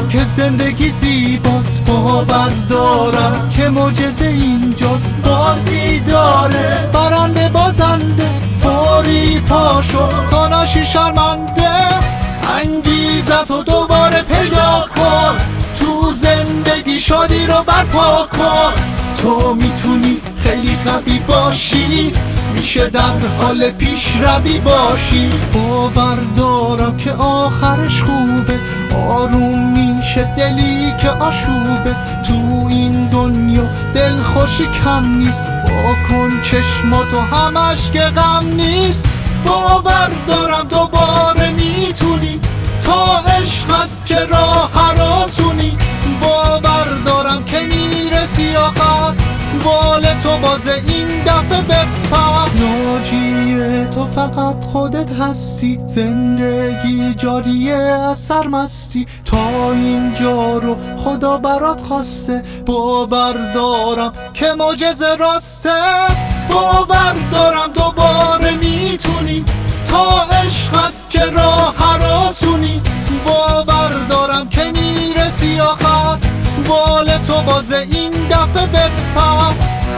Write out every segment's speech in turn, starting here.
که زندگی زیباست، باور دارم که معجزه اینجاست. بازی داره برنده بازنده، فوری پاشو تا نشی شرمنده. انگیزتو دوباره پیدا کن، تو زندگی شادی رو برپا کن. تو میتونی خیلی قوی باشی، میشه در حال پیشروی باشی. باور دارم که آخرش خوبه، آروم میشه دلی که آشوبه. تو این دنیا دلخوشی کم نیست، با کن چشماتو همش که غم نیست. باور دارم دوباره میتونی، تا عشق هست چه راه آسونی. باور دارم که میرسی آخر، بال تو باز این دفعه بپر. ناجی تو فقط خودت هستی، زندگی جاریه از سرمستی. تا اینجا رو خدا برات خواسته، باور دارم که معجزه راسته. باور دارم دوباره میتونی، تا عشق هست چه راه آسونی. باور دارم که میرسی آخر، بال تو باز این دفعه بپر.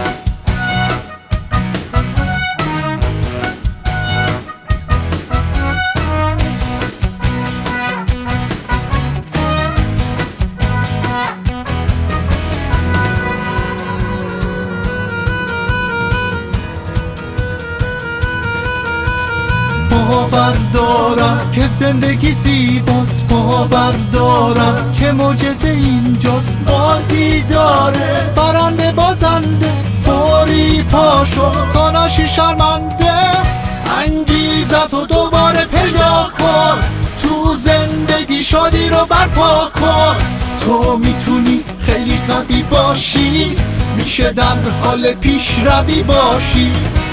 باور دارم که زندگی زیباست، باور دارم که معجزه اینجاست. بازی داره برنده بازنده، فوری پاشو تا نشی شرمنده. انگیزتو دوباره پیدا کن، تو زندگی شادی رو برپا کن. تو میتونی خیلی قوی باشی، میشه در حال پیشروی باشی.